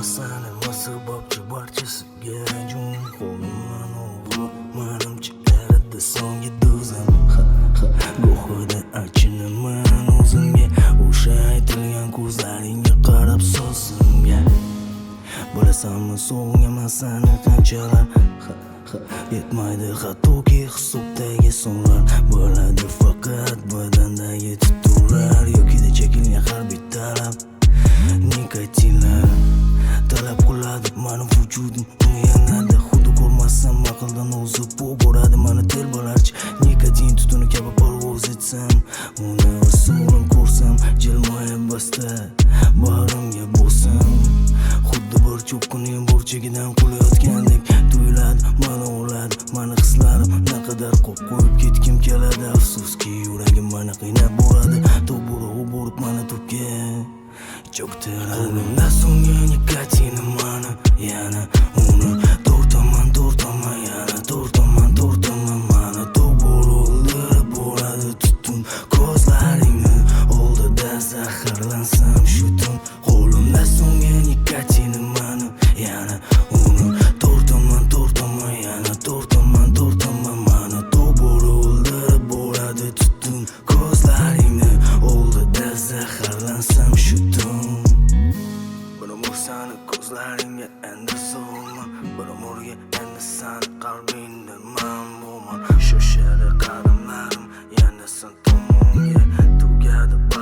Sen nima sababchi barchasiga Qo'limdan o'g'ri manimcha eridi so'nggi do'zim Go'hida achinaman o'zimga O'sha aytilgan ko'zlaringga qarab so'zimga Bilasanmi so'ngaman seni qanchalar Yetmaydi hattoki hisobdagi sonlar Bo'ladi faqat badandagi tituvlar Yokida chekilgan harbiy talab Nikotinlar talab qiladi mani vujudim Uni yanada xuddi ko'rmasam aqldan o'zib boradi mani telbalarcha Nikotin tutuni kabi parvoz etsam Uni usulim ko'rsam jilmayib basta bag'rimga bosam Xuddi bir cho'qqining burchagidan qulayotgandek tuyuladi Mani oladi mani hislarim naqadar qo'yib ketgim keladi Afsuski yuragim mani qiynab boradi To'g'ri borib mani to'pga cho'ktiradi Qo'limda so'ngan nikotinim mani yana uni tortaman yana tortaman mani to'g'ri o'ldirib boradi tutun ko'zlaringni oldida zaharlansam shu tun Qo'limda so'ngan nikotinim mani yana uni tortaman yana tortaman mani to'g'ri o'ldirib boradi tutun ko'zlaringni oldida zaharlansam shu tun Bir umr sani ko'zlaringga endi zo'rman Bir umrga endi sani qalbingda man bo'lman Shoshadi qadamlarim yana sen tomonga Tugadi